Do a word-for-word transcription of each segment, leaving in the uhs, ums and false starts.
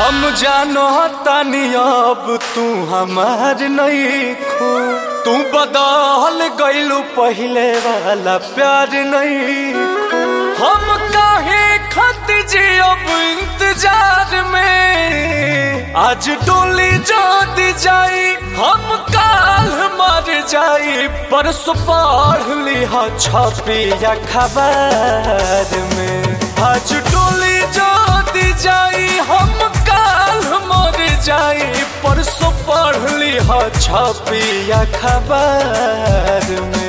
हम जानो तानी अब तू हमार नहीं खो, तू बदल गइलू पहले वाला प्यार नहीं खो। हम काहे खत जी अब इंतजार में, आज डोली जो दी जाई हम काल मर जाई। परसों पढ़ लिहा छपिया खबर में, आज डोली जो दी जाई हम काल मर जाई। परसों पढ़ लिहा छपिया खबर में।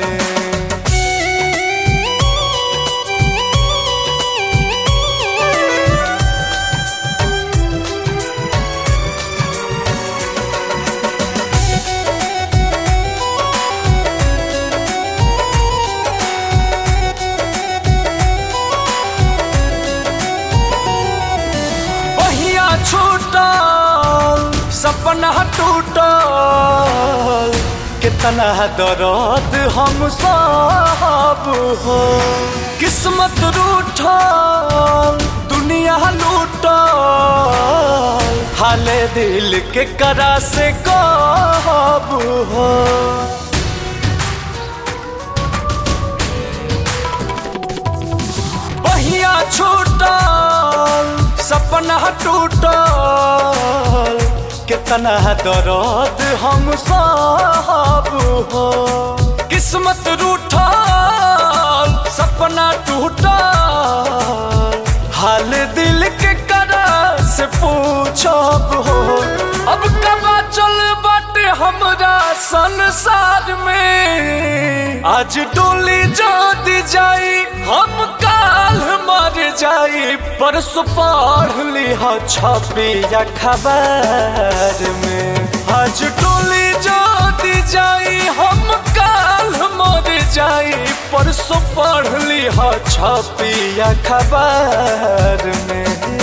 छूटल सपना टूटल, कितना दर्द हम सब हो। किस्मत रूठल दुनिया लूटल, हाले दिल के करा से कब हो। बहिया छूटल सपना टूटल, कितना दर्द हम सब हो। किस्मत रूठल सपना टूटल, हाल दिल के करा से पूछब हो। अब कब चल बाटे हमरा संसार में, आज डोली जो दी जाई हम काल मर जाई। परसों पढ़ लिहा छपिया खबर में, आज डोली जो दी जाई हम काल मर जाई। परसों पढ़ लिहा छपिया खबर में।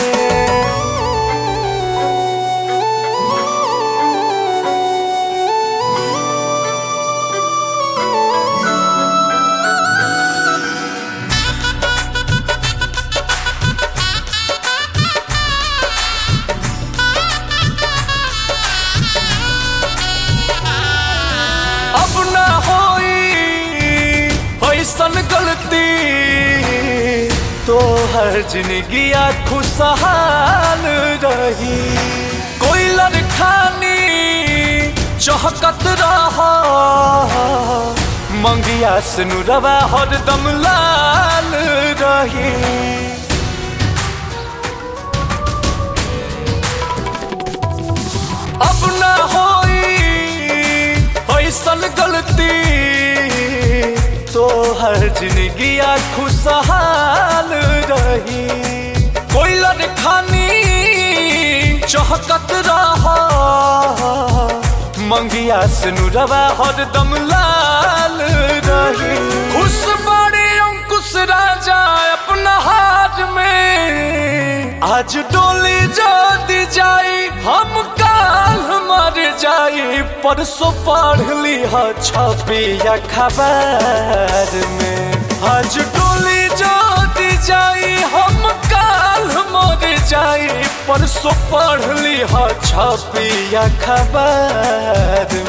सन गलती तो हर जिंदगिया खुशहाल रही। कोई लड़खानी चहकत रहा, मंगिया सनुरवा हरदम लाल रही। अब ना होई ऐसन गलती तो हर जिंदगिया खुशहाल रही। कोई लड़खानी चहकत रहा, मंगिया सनुरवा हरदम लाल रही। खुश बड़े अंकुश राजा अपना हाथ में, आज डोली जो दी जाई हम काल मर जाई। परसों पढ़ लिहा छपिया खबर में, आज डोली जो दी जाई हम काल मर जाई। परसों पढ़ लिहा छपिया खबर